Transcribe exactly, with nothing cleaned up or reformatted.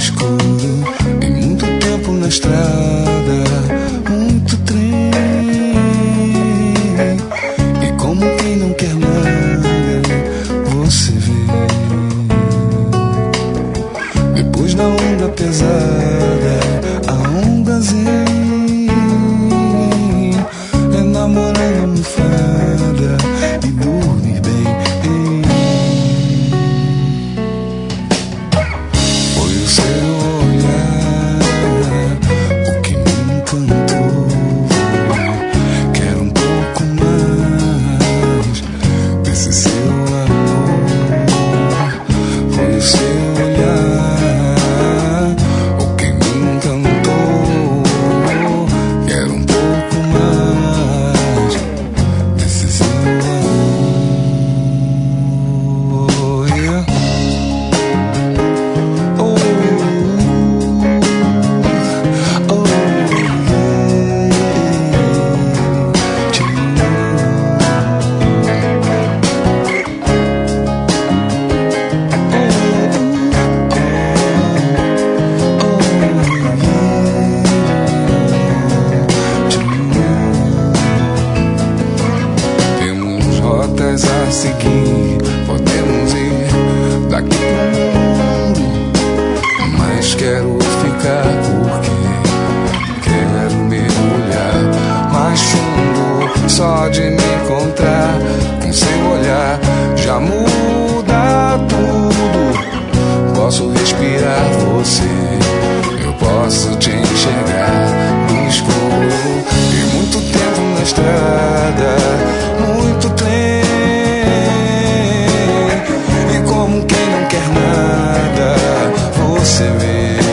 escuro e muito tempo na estrada, muito trem. E como quem não quer nada, você vê. Depois da onda pesada, a onda zen, é namorar a almofada e dormir bem. Foi o seu olhar o que me encantou. Quero um pouco mais desse seu amor. Foi o seu olhar o que me encantou. Quero um pouco mais desse seu amor. Yeah. Oh, oh, temos rotas a seguir, podemos ir daqui pro mundo, mas quero ficar porque quero mergulhar mais fundo. Só de me encontrar com seu olhar já muda tudo. Posso respirar você, eu posso te enxergar no escuro. E muito tempo na estrada, muito trem. E como quem não quer nada, você vê.